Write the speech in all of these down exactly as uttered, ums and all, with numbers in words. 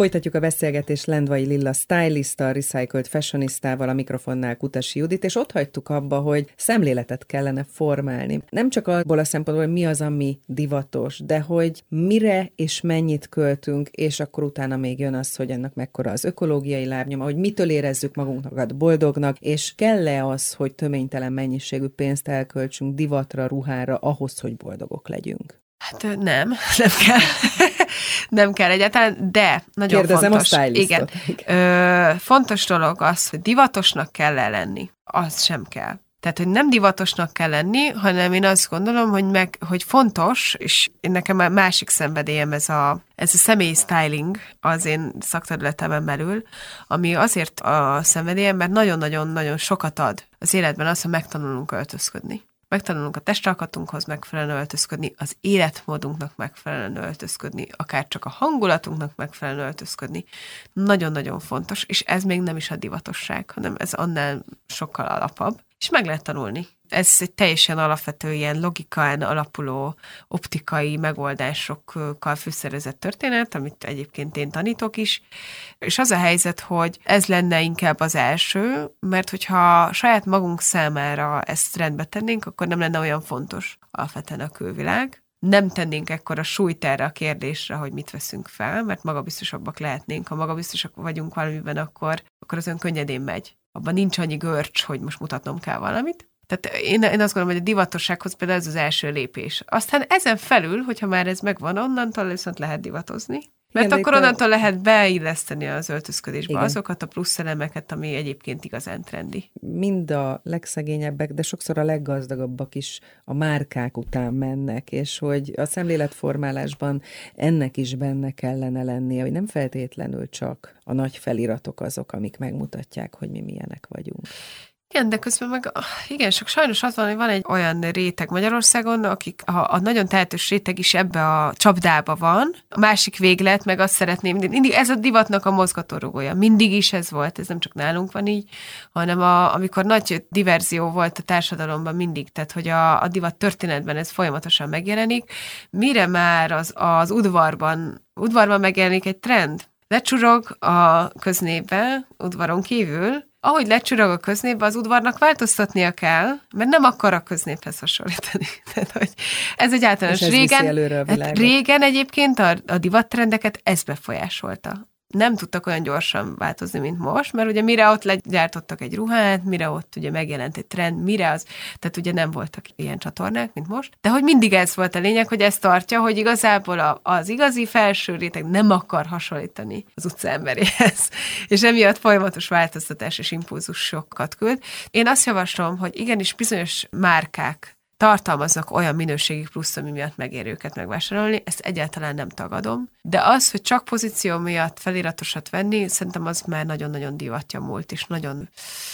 Folytatjuk a beszélgetést Lendvai Lilla stylisttal, recycled fashionistával, a mikrofonnál Kutasi Judit, és ott hagytuk abba, hogy szemléletet kellene formálni. Nem csak abból a szempontból, hogy mi az, ami divatos, de hogy mire és mennyit költünk, és akkor utána még jön az, hogy ennek mekkora az ökológiai lábnyoma, hogy mitől érezzük magunkat boldognak, és kell-e az, hogy töménytelen mennyiségű pénzt elköltsünk divatra, ruhára, ahhoz, hogy boldogok legyünk? Hát nem, nem kell. Nem kell egyáltalán, de nagyon Kérdezem fontos. A igen. Ö, fontos dolog az, hogy divatosnak kell lenni. Az sem kell. Tehát, hogy nem divatosnak kell lenni, hanem én azt gondolom, hogy, meg, hogy fontos, és nekem már másik szenvedélyem ez a, ez a személyi styling az én szakterületemen belül, ami azért a szenvedélyem, mert nagyon-nagyon-nagyon sokat ad az életben az, hogy megtanulunk öltözködni. Megtanulunk a testalkatunkhoz megfelelően öltözködni, az életmódunknak megfelelően öltözködni, akár csak a hangulatunknak megfelelően öltözködni. Nagyon-nagyon fontos, és ez még nem is a divatosság, hanem ez annál sokkal alapabb, és meg lehet tanulni. Ez egy teljesen alapvető ilyen logikán alapuló optikai megoldásokkal fűszerezett történet, amit egyébként én tanítok is, és az a helyzet, hogy ez lenne inkább az első, mert hogyha saját magunk számára ezt rendbe tennénk, akkor nem lenne olyan fontos alapvetően a külvilág. Nem tennénk ekkora súlyt erre a kérdésre, hogy mit veszünk fel, mert magabiztosabbak lehetnénk. Ha magabiztosak vagyunk valamiben, akkor, akkor az ön könnyedén megy. Abban nincs annyi görcs, hogy most mutatnom kell valamit. Tehát én, én azt gondolom, hogy a divatossághoz például ez az első lépés. Aztán ezen felül, hogyha már ez megvan, onnantól viszont lehet divatozni. Mert igen, akkor onnantól a... lehet beilleszteni az öltözködésbe igen. azokat a plusz elemeket, ami egyébként igazán trendi. Mind a legszegényebbek, de sokszor a leggazdagabbak is a márkák után mennek, és hogy a szemléletformálásban ennek is benne kellene lennie, hogy nem feltétlenül csak a nagy feliratok azok, amik megmutatják, hogy mi milyenek vagyunk. Igen, de közben meg, igen, sok sajnos az van, hogy van egy olyan réteg Magyarországon, akik a, a nagyon tehetős réteg is ebbe a csapdába van. A másik véglet, meg azt szeretném, mindig ez a divatnak a mozgatórugója. Mindig is ez volt, ez nem csak nálunk van így, hanem a, amikor nagy diverzió volt a társadalomban mindig, tehát hogy a, a divat történetben ez folyamatosan megjelenik. Mire már az, az udvarban, udvarban megjelenik egy trend? Lecsurog a köznévbe, udvaron kívül, ahogy lecsurog a köznépbe, az udvarnak változtatnia kell, mert nem akar a köznéphez hasonlítani. Tehát, hogy ez egy általános. Régen, hát régen egyébként a, a divattrendeket ez befolyásolta. Nem tudtak olyan gyorsan változni, mint most, mert ugye mire ott legyártottak egy ruhát, mire ott ugye megjelent egy trend, mire az, tehát ugye nem voltak ilyen csatornák, mint most, de hogy mindig ez volt a lényeg, hogy ez tartja, hogy igazából a, az igazi felső réteg nem akar hasonlítani az utca emberéhez, és emiatt folyamatos változtatás és impulzusokat küld. Én azt javaslom, hogy igenis bizonyos márkák tartalmaznak olyan minőségi plusz, ami miatt megér őket megvásárolni, ezt egyáltalán nem tagadom. De az, hogy csak pozíció miatt feliratosat venni, szerintem az már nagyon-nagyon divatja múlt, és nagyon,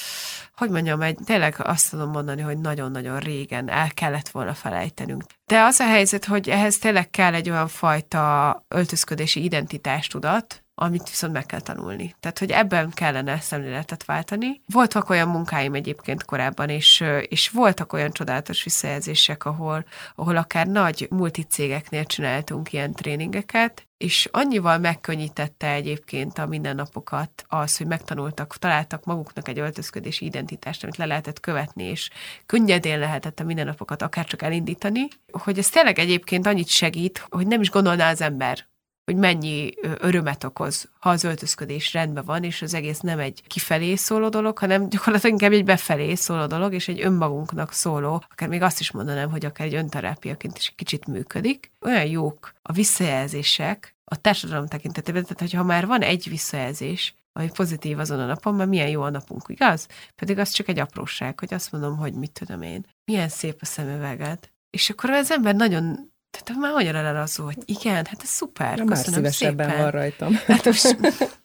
hogy mondjam, egy, tényleg azt tudom mondani, hogy nagyon-nagyon régen el kellett volna felejtenünk. De az a helyzet, hogy ehhez tényleg kell egy olyan fajta öltözködési identitástudat, amit viszont meg kell tanulni. Tehát, hogy ebben kellene szemléletet váltani. Voltak olyan munkáim egyébként korábban, és, és voltak olyan csodálatos visszajelzések, ahol, ahol akár nagy multicégeknél csináltunk ilyen tréningeket, és annyival megkönnyítette egyébként a mindennapokat az, hogy megtanultak, találtak maguknak egy öltözködési identitást, amit le lehetett követni, és könnyedén lehetett a mindennapokat akár csak elindítani, hogy ez tényleg egyébként annyit segít, hogy nem is gondolná az ember, hogy mennyi örömet okoz, ha az öltözködés rendben van, és az egész nem egy kifelé szóló dolog, hanem gyakorlatilag inkább egy befelé szóló dolog, és egy önmagunknak szóló, akár még azt is mondanám, hogy akár egy önterápiaként is kicsit működik. Olyan jók a visszajelzések a társadalom tekintetében, tehát hogyha már van egy visszajelzés, ami pozitív azon a napon, mert milyen jó a napunk, igaz? Pedig az csak egy apróság, hogy azt mondom, hogy mit tudom én, milyen szép a szemüveged. És akkor az ember nagyon tehát már olyan elalazó, hogy igen, hát ez szuper, ja, köszönöm már szépen. szívesebben van rajtam. Hát most...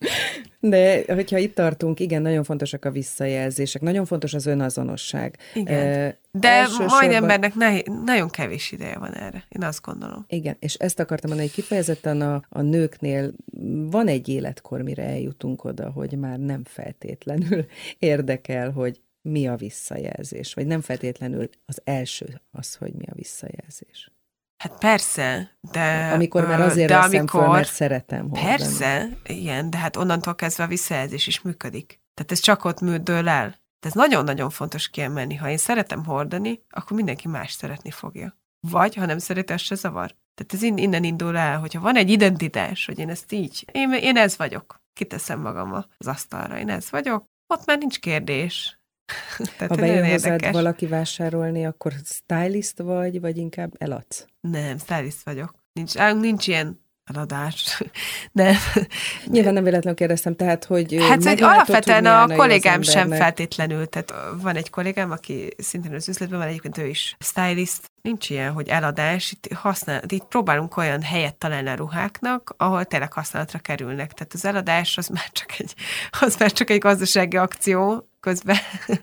De hogyha itt tartunk, igen, nagyon fontosak a visszajelzések, nagyon fontos az önazonosság. Igen. Uh, De elsősorban... majd embernek ne, nagyon kevés ideje van erre, én azt gondolom. Igen, és ezt akartam mondani, hogy kifejezetten a, a nőknél van egy életkor, mire eljutunk oda, hogy már nem feltétlenül érdekel, hogy mi a visszajelzés, vagy nem feltétlenül az első az, hogy mi a visszajelzés. Hát persze, de... Amikor már azért de veszem amikor, föl, mert szeretem hordani. Persze, igen, de hát onnantól kezdve a visszajelzés is működik. Tehát ez csak ott műdől el. De ez nagyon-nagyon fontos kiemelni. Ha én szeretem hordani, akkor mindenki más szeretni fogja. Vagy, ha nem szereti, az se zavar. Tehát ez innen indul el, hogyha van egy identitás, hogy én ezt így, én, én ez vagyok. Kiteszem magam az asztalra, én ez vagyok, ott már nincs kérdés. Ha bejön hozzád valaki vásárolni, akkor stylist vagy, vagy inkább eladsz? Nem, stylist vagyok. Nincs, nincs ilyen eladás. Nem. Nyilván nem véletlenül kérdeztem, tehát, hogy hát, hogy alapvetően a kollégám sem feltétlenül, tehát van egy kollégám, aki szintén az üzletben van, egyébként ő is stylist. Nincs ilyen, hogy eladás, itt, használ, itt próbálunk olyan helyet találni a ruháknak, ahol tényleg használatra kerülnek. Tehát az eladás az már csak egy, az már csak egy gazdasági akció közben,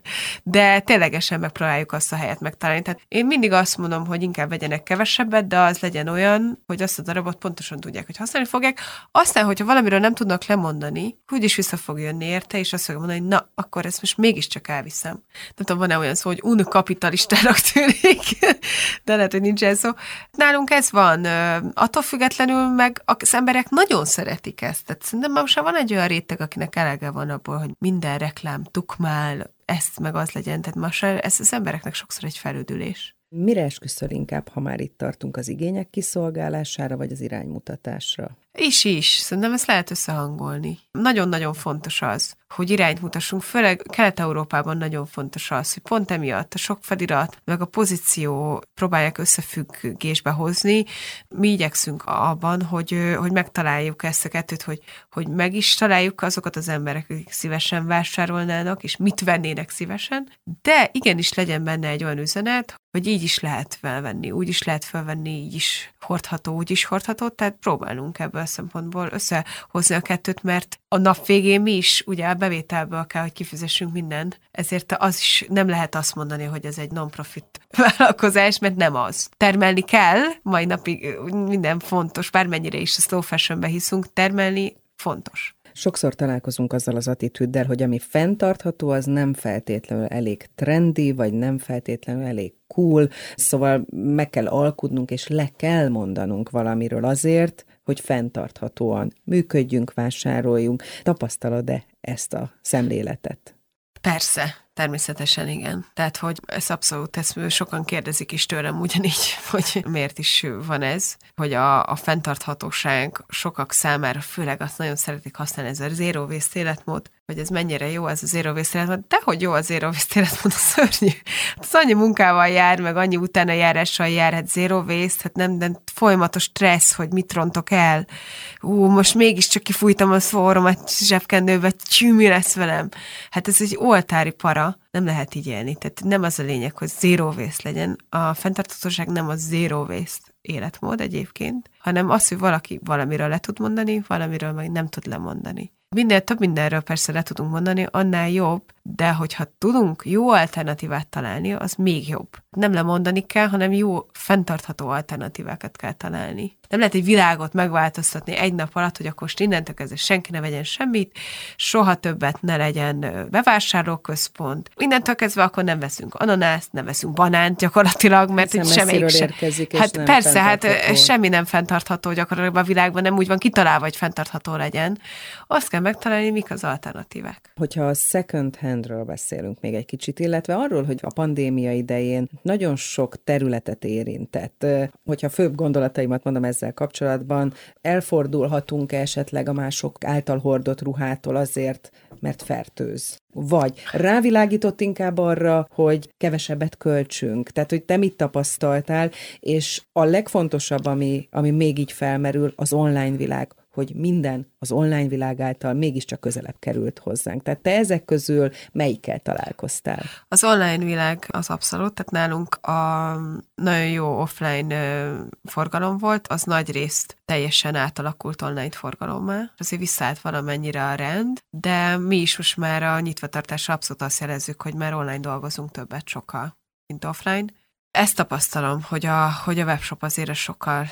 de ténylegesen megpróbáljuk azt a helyet megtalálni. Tehát én mindig azt mondom, hogy inkább vegyenek kevesebbet, de az legyen olyan, hogy azt a darabot pontosan tudják, hogy használni fogják. Aztán, hogyha valamiről nem tudnak lemondani, úgyis vissza fog jönni érte, és azt fogja mondani, hogy na, akkor ezt most mégiscsak elviszem. Nem tudom, van-e olyan szó, hogy unkapitalistának tűnik, de lehet, hogy nincsen szó. Nálunk ez van. Attól függetlenül meg az emberek nagyon szeretik ezt. Tehát szerintem most van egy olyan réteg, akinek elege van abból, hogy minden reklám tukmál, ezt meg az legyen. Tehát most ez az embereknek sokszor egy felüdülés. Mire esküszöl inkább, ha már itt tartunk, az igények kiszolgálására, vagy az iránymutatásra? Is is. Szerintem ezt lehet összehangolni. Nagyon-nagyon fontos az, hogy irányt mutassunk, főleg Kelet-Európában nagyon fontos az, hogy pont emiatt a sok felirat, meg a pozíció próbálják összefüggésbe hozni. Mi igyekszünk abban, hogy, hogy megtaláljuk ezt a kettőt, hogy, hogy meg is találjuk azokat az emberek, akik szívesen vásárolnának, és mit vennének szívesen, de igenis legyen benne egy olyan üzenet, hogy így is lehet felvenni, úgy is lehet felvenni, így is hordható, úgy is hordható, tehát próbálunk ebből a szempontból összehozni a kettőt, mert a nap végén mi is ugye a bevételből kell, hogy kifizessünk mindent, ezért az is nem lehet azt mondani, hogy ez egy non-profit vállalkozás, mert nem az. Termelni kell, mai napig minden fontos, bármennyire is a slow fashionbe hiszünk, termelni fontos. Sokszor találkozunk azzal az attitűddel, hogy ami fenntartható, az nem feltétlenül elég trendy, vagy nem feltétlenül elég cool, szóval meg kell alkudnunk, és le kell mondanunk valamiről azért, hogy fenntarthatóan működjünk, vásároljunk. Tapasztalod-e ezt a szemléletet? Persze, természetesen igen. Tehát, hogy ez abszolút, ezt sokan kérdezik is tőlem ugyanígy, hogy miért is van ez, hogy a, a fenntarthatóság sokak számára, főleg azt nagyon szeretik használni, ez a zero waste életmód, hogy ez mennyire jó ez a zero waste életmód. Dehogy jó a zero waste életmód, a szörnyű. Az annyi munkával jár, meg annyi utána járással jár, hát zero waste, hát nem, nem folyamatos stressz, hogy mit rontok el. Ú, most mégiscsak kifújtam a szóromat zsebkendőbe, csű, mi lesz velem? Hát ez egy oltári para, nem lehet így élni. Tehát nem az a lényeg, hogy zero waste legyen. A fenntarthatóság nem a zero waste életmód egyébként, hanem az, hogy valaki valamiről le tud mondani, valamiről meg nem tud lemondani. Minél több mindenről persze le tudunk mondani, annál jobb, de hogyha tudunk jó alternatívát találni, az még jobb. Nem lemondani kell, hanem jó, fenntartható alternatívákat kell találni. Nem lehet egy világot megváltoztatni egy nap alatt, hogy akkor most innentől kezdve senki ne vegyen semmit, soha többet ne legyen bevásárlóközpont. Innentől kezdve akkor nem veszünk ananászt, nem veszünk banánt gyakorlatilag, mert itt semmelyik sem. Hát persze, hát semmi nem fenntartható gyakorlatilag a világban, nem úgy van kitalálva, hogy fenntartható legyen. Azt kell megtalálni, mik az alternatívák. Hogyha a second handről beszélünk még egy kicsit, illetve arról, hogy a pandémia idején nagyon sok területet érintett. Hogyha főbb gondolataimat mondom ezzel kapcsolatban, elfordulhatunk esetleg a mások által hordott ruhától azért, mert fertőz. Vagy rávilágított inkább arra, hogy kevesebbet költsünk. Tehát, hogy te mit tapasztaltál, és a legfontosabb, ami, ami még így felmerül, az online világ, hogy minden az online világ által mégiscsak közelebb került hozzánk. Tehát te ezek közül melyikkel találkoztál? Az online világ az abszolút, tehát nálunk a nagyon jó offline forgalom volt, az nagy részt teljesen átalakult online forgalommá. Azért visszaállt valamennyire a rend, de mi is most már a nyitvatartásra abszolút azt jelezzük, hogy már online dolgozunk többet sokkal, mint offline. Ezt tapasztalom, hogy a, hogy a webshop azért sokkal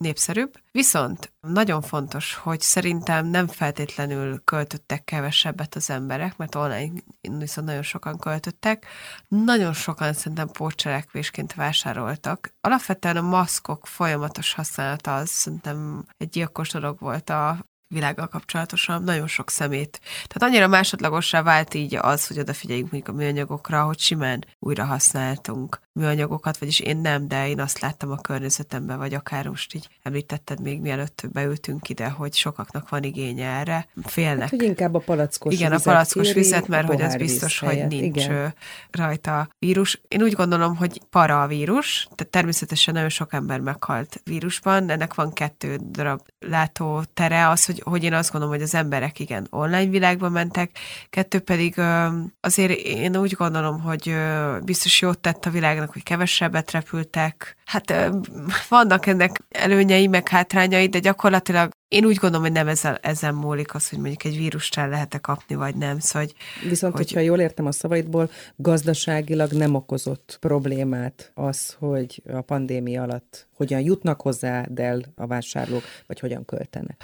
népszerűbb. Viszont nagyon fontos, hogy szerintem nem feltétlenül költöttek kevesebbet az emberek, mert online viszont nagyon sokan költöttek. Nagyon sokan szerintem pótcselekvésként vásároltak. Alapvetően a maszkok folyamatos használata az szerintem egy gyilkos dolog volt a világgal kapcsolatosan, nagyon sok szemét. Tehát annyira másodlagossá vált így az, hogy odafigyeljünk mondjuk a műanyagokra, hogy simán újra használtunk műanyagokat, vagyis én nem, de én azt láttam a környezetemben, vagy akár most így említetted még mielőtt beültünk ide, hogy sokaknak van igénye erre, félnek. Hát, hogy inkább a palackos igen, vizet a palackos kéri, vizet, mert hogy az biztos, hogy nincs igen. rajta vírus. Én úgy gondolom, hogy para a vírus, tehát természetesen nagyon sok ember meghalt vírusban, ennek van kettő darab látótere, az, hogy, hogy én azt gondolom, hogy az emberek igen online világba mentek, kettő pedig azért én úgy gondolom, hogy biztos jót tett a világ, hogy kevesebbet repültek. Hát vannak ennek előnyei, meg hátrányai, de gyakorlatilag én úgy gondolom, hogy nem ezzel, ezzel múlik az, hogy mondjuk egy vírust el lehet-e kapni, vagy nem. Szóval, hogy, Viszont, hogy... hogyha jól értem a szavaidból, gazdaságilag nem okozott problémát az, hogy a pandémia alatt hogyan jutnak hozzá el a vásárlók, vagy hogyan költenek.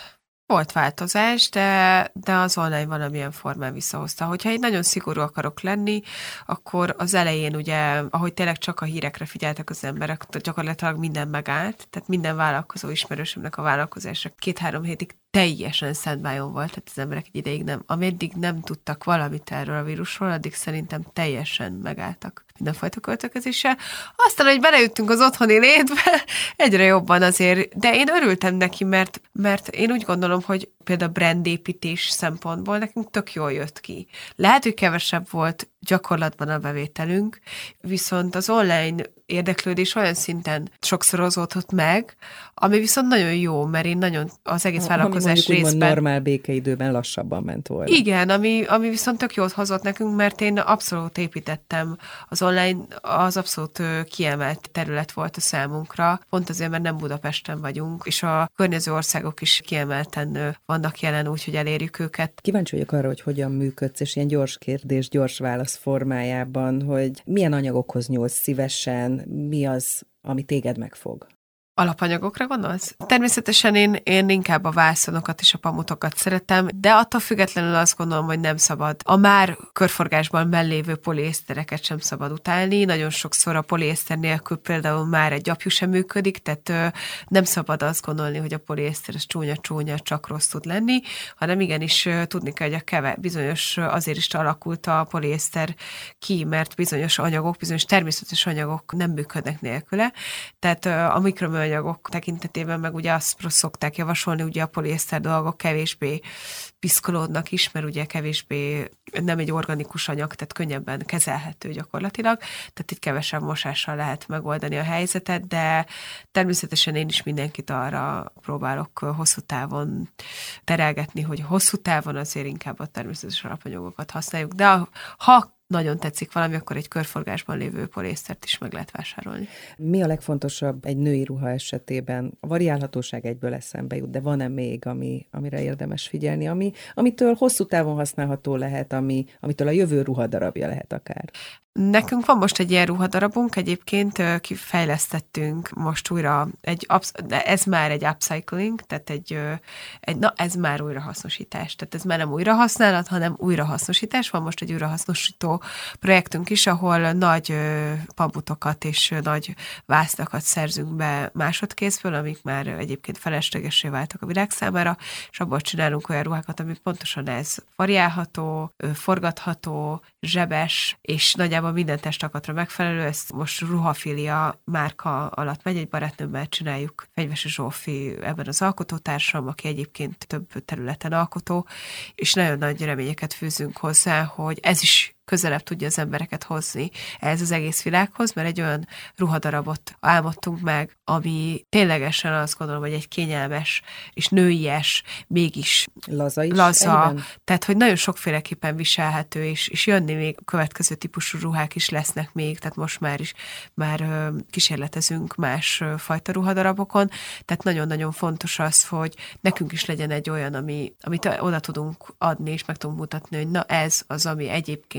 Volt változás, de, de az online valamilyen formán visszahozta. Hogyha én nagyon szigorú akarok lenni, akkor az elején ugye, ahogy tényleg csak a hírekre figyeltek az emberek, gyakorlatilag minden megállt, tehát minden vállalkozó ismerősömnek a vállalkozása két-három hétig teljesen standby-on volt, tehát az emberek egy ideig nem, ameddig nem tudtak valamit erről a vírusról, addig szerintem teljesen megálltak mindenfajta költekezéssel. Aztán, hogy belejöttünk az otthoni létbe, egyre jobban azért, de én örültem neki, mert, mert én úgy gondolom, hogy például brandépítés szempontból nekünk tök jól jött ki. Lehet, hogy kevesebb volt gyakorlatban a bevételünk, viszont az online érdeklődés olyan szinten sokszorozódott meg, ami viszont nagyon jó, mert én nagyon az egész vállalkozás részben... Ami normál békeidőben lassabban ment volna. Igen, ami, ami viszont tök jót hozott nekünk, mert én abszolút építettem. Az online az abszolút kiemelt terület volt a számunkra, pont azért, mert nem Budapesten vagyunk, és a környező országok is kiemelten vannak jelen, úgyhogy elérjük őket. Kíváncsi vagyok arra, hogy hogyan működsz, és ilyen gyors kérdés, gyors válasz formájában, hogy milyen anyagokhoz nyúlsz szívesen, mi az, ami téged megfog? Alapanyagokra gondolsz? Természetesen én, én inkább a vászonokat és a pamutokat szeretem, de attól függetlenül azt gondolom, hogy nem szabad a már körforgásban mellévő poliésztereket sem szabad utálni. Nagyon sokszor a poliészter nélkül például már egy gyapjú sem működik, tehát ö, nem szabad azt gondolni, hogy a poliészter az csúnya-csúnya, csak rossz tud lenni, hanem igenis ö, tudni kell, hogy a keve bizonyos, azért is alakult a poliészter ki, mert bizonyos anyagok, bizonyos természetes anyagok nem működnek nélküle. Tehát ö, a mikroműanyagok anyagok tekintetében meg ugye azt szokták javasolni, ugye a poliészter dolgok kevésbé piszkolódnak is, mert ugye kevésbé nem egy organikus anyag, tehát könnyebben kezelhető gyakorlatilag, tehát itt kevesebb mosással lehet megoldani a helyzetet, de természetesen én is mindenkit arra próbálok hosszú távon terelgetni, hogy hosszú távon azért inkább a természetes alapanyagokat használjuk, de ha nagyon tetszik valami, akkor egy körforgásban lévő poliésztert is meg lehet vásárolni. Mi a legfontosabb egy női ruha esetében? A variálhatóság egyből eszembe jut, de van-e még, ami, amire érdemes figyelni, ami, amitől hosszú távon használható lehet, ami, amitől a jövő ruhadarabja lehet akár? Nekünk van most egy ilyen ruhadarabunk, egyébként kifejlesztettünk most újra egy, de ez már egy upcycling, tehát egy, egy, na ez már újrahasznosítás, tehát ez már nem újrahasználat, hanem újrahasznosítás. Van most egy újrahasznosító projektünk is, ahol nagy pamutokat és nagy vásznakat szerzünk be másodkézből, amik már egyébként feleslegessé váltak a világ számára, és abból csinálunk olyan ruhákat, amik pontosan ez variálható, forgatható, zsebes, és nagyjából minden testakatra megfelelő, ezt most Ruhafilia márka alatt megy, egy barátnőmmel csináljuk, Fegyvesi Zsófi ebben az alkotótársam, aki egyébként több területen alkotó, és nagyon nagy reményeket fűzünk hozzá, hogy ez is közelebb tudja az embereket hozni ehhez az egész világhoz, mert egy olyan ruhadarabot álmodtunk meg, ami ténylegesen azt gondolom, hogy egy kényelmes és nőies, mégis laza, is laza egyben? Tehát, hogy nagyon sokféleképpen viselhető, és, és jönni még a következő típusú ruhák is lesznek még, tehát most már is már kísérletezünk más fajta ruhadarabokon, tehát nagyon-nagyon fontos az, hogy nekünk is legyen egy olyan, ami, amit oda tudunk adni, és meg tudunk mutatni, hogy na ez az, ami egyébként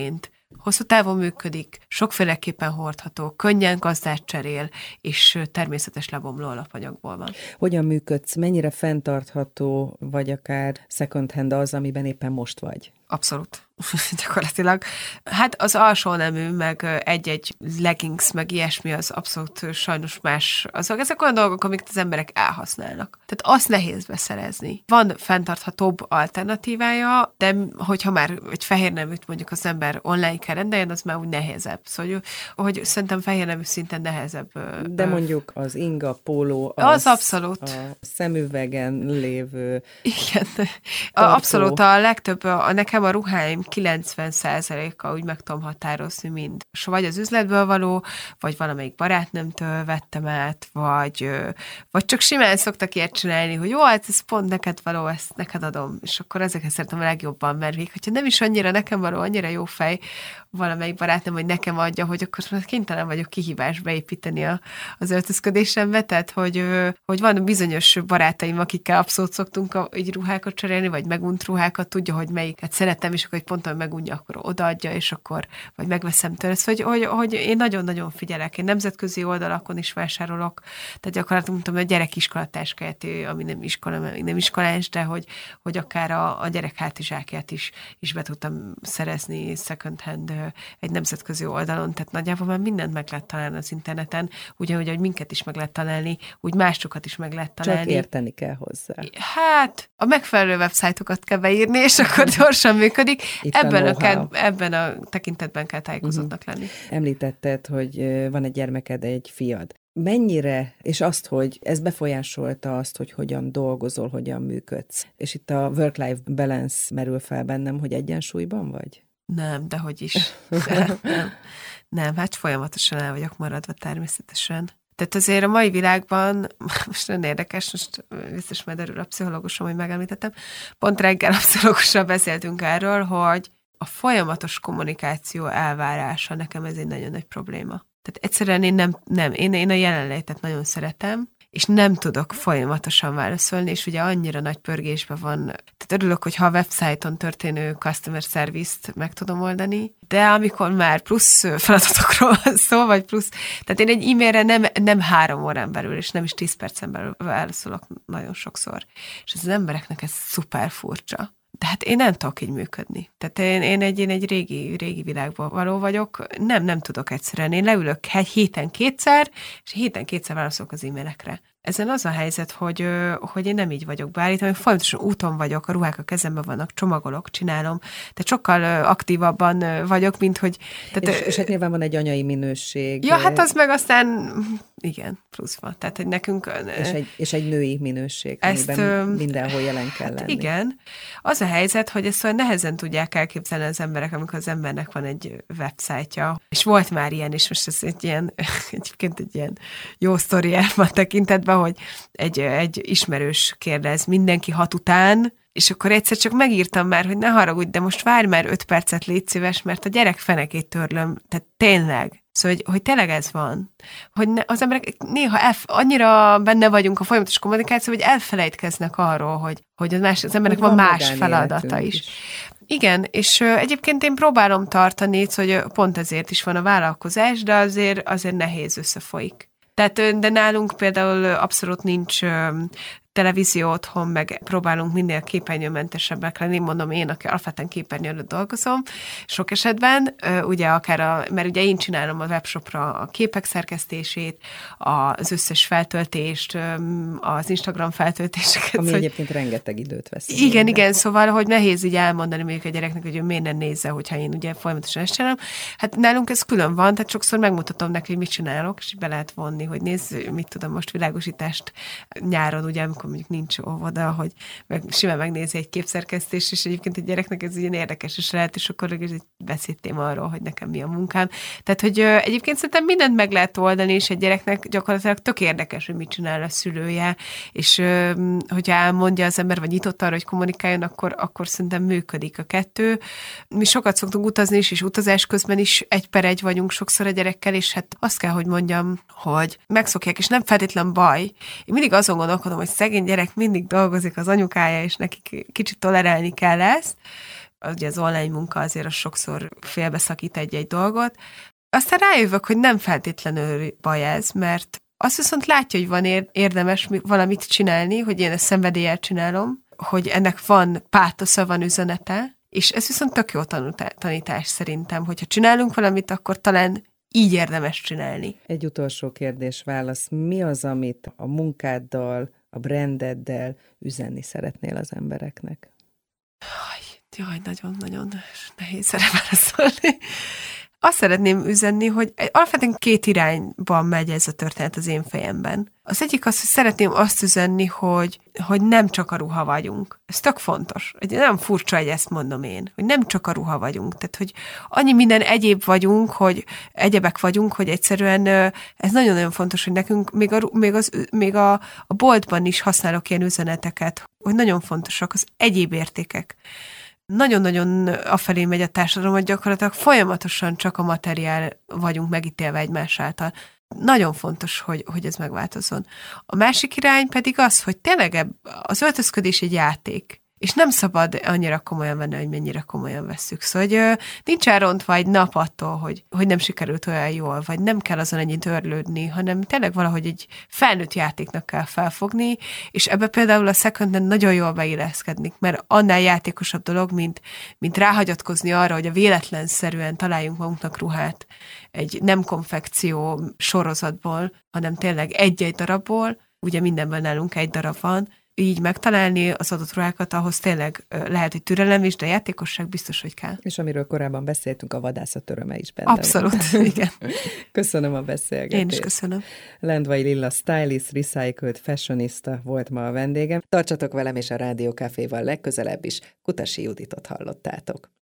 Hosszú távon működik, sokféleképpen hordható, könnyen gazdát cserél, és természetes lebomló alapanyagból van. Hogyan működsz? Mennyire fenntartható, vagy akár second hand az, amiben éppen most vagy? Abszolút. Gyakorlatilag. Hát az alsó nemű, meg egy-egy leggings, meg ilyesmi, az abszolút sajnos más. Azok, ezek olyan dolgok, amiket az emberek elhasználnak. Tehát azt nehéz beszerezni. Van fenntarthatóbb alternatívája, de hogyha már egy fehér neműt mondjuk az ember online kell rendeljen, az már úgy nehezebb. Szóval, hogy szerintem fehér nemű szinten nehezebb. De mondjuk az inga, póló, az, az abszolút. A szemüvegen lévő igen. Abszolút a legtöbb, a, nekem a ruháim kilencven százaléka úgy meg tudom határozni mind. És vagy az üzletből való, vagy valamelyik barátnőmtől vettem át, vagy, vagy csak simán szoktak ilyet csinálni, hogy jó, hát ez pont neked való, ezt neked adom. És akkor ezeket szeretem a legjobban, mert még, hogyha nem is annyira nekem való, annyira jó fej valamelyik barátnőm, hogy nekem adja, hogy akkor már kénytelen vagyok kihívást beépíteni a, az öltözködésembe, tehát hogy, hogy van bizonyos barátaim, akikkel abszolút szoktunk a, így ruhákat cserélni, vagy megunt ruhákat, tudja, hogy melyiket szeretem, és akkor egy ponton megunja, akkor odaadja, és akkor vagy megveszem tőle. Szóval, hogy, hogy, hogy én nagyon-nagyon figyelek. Én nemzetközi oldalakon is vásárolok, tehát gyakorlatilag mondtam, hogy a gyerekiskolatáskáját, ami nem iskola, nem iskolás, de hogy, hogy akár a, a gyerek hátizsákját is, is be tudtam szerezni second hand egy nemzetközi oldalon, tehát nagyjából már mindent meg lehet találni az interneten, ugyanúgy, hogy minket is meg lehet találni, úgy másokat is meg lehet találni. Csak érteni kell hozzá. Hát, a megfelelő websájtokat kell beírni, és akkor gyorsan működik. Ebben a, kell, ebben a tekintetben kell tájékozottnak lenni. Említetted, hogy van egy gyermeked, egy fiad. Mennyire, és azt, hogy ez befolyásolta azt, hogy hogyan dolgozol, hogyan működsz. És itt a work-life balance merül fel bennem, hogy egyensúlyban vagy? Nem, dehogy is. nem. nem, hát folyamatosan el vagyok maradva természetesen. Tehát azért a mai világban, most nagyon érdekes, most biztos majd erről a pszichológusom, hogy megemlítettem, pont reggel a pszichológussal beszéltünk erről, hogy a folyamatos kommunikáció elvárása nekem ez egy nagyon nagy probléma. Tehát egyszerűen én nem, nem én, én a jelenlétet nagyon szeretem, és nem tudok folyamatosan válaszolni, és ugye annyira nagy pörgésben van. Tehát örülök, hogy ha a websájton történő customer service-t meg tudom oldani, de amikor már plusz feladatokról van szó, vagy plusz, tehát én egy e-mailre nem, nem három órán belül, és nem is tíz percen belül válaszolok nagyon sokszor. És az embereknek ez szuper furcsa. De hát én nem tudok így működni. Tehát én, én, egy, én egy régi, régi világban való vagyok. Nem, nem tudok egyszerűen. Én leülök egy héten kétszer, és héten kétszer válaszolok az e-mailekre. Ezen az a helyzet, hogy, hogy én nem így vagyok beállítva, folyamatosan úton vagyok, a ruhák a kezemben vannak, csomagolok, csinálom, tehát sokkal aktívabban vagyok, mint hogy... Tehát, és, és hát nyilván van egy anyai minőség. Ja, hát az meg aztán, igen, plusz van. Tehát, hogy nekünk... És egy, és egy női minőség, ezt, amiben mindenhol jelen kell lenni. Igen. Az a helyzet, hogy ezt olyan nehezen tudják elképzelni az emberek, amikor az embernek van egy websájtja. És volt már ilyen, és most ez egy ilyen, egyébként egy ilyen jó sztori elma tekintetben, hogy egy, egy ismerős kérdez mindenki hat után, és akkor egyszer csak megírtam már, hogy ne haragudj, de most várj már öt percet, légy szíves, mert a gyerek fenekét törlöm. Tehát tényleg. Szóval, hogy, hogy tényleg ez van. Hogy ne, az emberek néha elf, annyira benne vagyunk a folyamatos kommunikáció, hogy elfelejtkeznek arról, hogy, hogy az, más, az embernek van, van más feladata is. is. Igen, és uh, egyébként én próbálom tartani, hogy pont ezért is van a vállalkozás, de azért, azért nehéz összefolyik. Tehát, de nálunk például abszolút nincs televízió otthon, meg próbálunk minél képernyőmentesebbek lenni, mondom én, aki alapvetően képernyő előtt dolgozom, sok esetben, ugye akár, a, mert ugye én csinálom a webshopra a képek szerkesztését, az összes feltöltést, az Instagram feltöltéseket. Ami szóval, egyébként rengeteg időt vesz. Igen, igen, igen, szóval, hogy nehéz így elmondani mondjuk a gyereknek, hogy ő miért nem nézze, hogyha én ugye folyamatosan ezt csinálom. Hát nálunk ez külön van, tehát sokszor megmutatom neki, hogy mit csinálok, és be lehet vonni, hogy nézz, mit tudom, most világosítást nyáron, ugye, amikor mondjuk nincs óvoda, hogy meg, simán megnézi egy képszerkesztés, és egyébként egy gyereknek ez ilyen érdekes is lehet, és akkor ez egy beszédtém arról, hogy nekem mi a munkám. Tehát, hogy ö, egyébként szerintem mindent meg lehet oldani, és egy gyereknek gyakorlatilag tök érdekes, hogy mit csinál a szülője, és ö, hogyha elmondja az ember, vagy nyitott arra, hogy kommunikáljon, akkor, akkor szerintem működik a kettő. Mi sokat szoktunk utazni is, és utazás közben is egy per egy vagyunk sokszor a gyerekkel, és hát azt kell, hogy mondjam, hogy megszokják, és nem feltétlen baj. Én mindig azon gondolkodom, hogy szegény gyerek mindig dolgozik az anyukája, és neki kicsit tolerálni kell ezt, ugye az online munka azért az sokszor félbeszakít egy-egy dolgot. Aztán rájövök, hogy nem feltétlenül baj ez, mert azt viszont látja, hogy van érdemes valamit csinálni, hogy én ezt szenvedéllyel csinálom, hogy ennek van pátosza, van üzenete, és ez viszont tök jó tanítás szerintem, hogyha csinálunk valamit, akkor talán így érdemes csinálni. Egy utolsó kérdés, válasz. Mi az, amit a munkáddal, a brandeddel üzenni szeretnél az embereknek? Jaj, jaj nagyon-nagyon nehéz erre válaszolni. Azt szeretném üzenni, hogy alapvetően két irányban megy ez a történet az én fejemben. Az egyik az, hogy szeretném azt üzenni, hogy, hogy nem csak a ruha vagyunk. Ez tök fontos. Nem furcsa, hogy ezt mondom én, hogy nem csak a ruha vagyunk. Tehát, hogy annyi minden egyéb vagyunk, hogy egyebek vagyunk, hogy egyszerűen ez nagyon-nagyon fontos, hogy nekünk még, a, még, az, még a, a boltban is használok ilyen üzeneteket, hogy nagyon fontosak az egyéb értékek. Nagyon-nagyon afelé megy a társadalom, hogy gyakorlatilag folyamatosan csak a materiál vagyunk megítélve egymás által. Nagyon fontos, hogy, hogy ez megváltozzon. A másik irány pedig az, hogy tényleg az öltözködés egy játék, és nem szabad annyira komolyan venni, hogy mennyire komolyan vesszük. Szóval, hogy nincs elrontva egy nap attól, hogy, hogy nem sikerült olyan jól, vagy nem kell azon ennyit örlődni, hanem tényleg valahogy egy felnőtt játéknak kell felfogni, és ebbe például a second-hand nagyon jól beilleszkednik, mert annál játékosabb dolog, mint, mint ráhagyatkozni arra, hogy a véletlenszerűen találjunk magunknak ruhát egy nem konfekció sorozatból, hanem tényleg egy-egy darabból, ugye mindenből nálunk egy darab van, így megtalálni az adott ruhákat, ahhoz tényleg lehet, hogy türelem is, de játékosság biztos, hogy kell. És amiről korábban beszéltünk, a vadászat öröme is benne. Abszolút, igen. Köszönöm a beszélgetést. Én is köszönöm. Lendvai Lilla stylist, recycled fashionista volt ma a vendégem. Tartsatok velem és a Rádió Caféval legközelebb is. Kutasi Juditot hallottátok.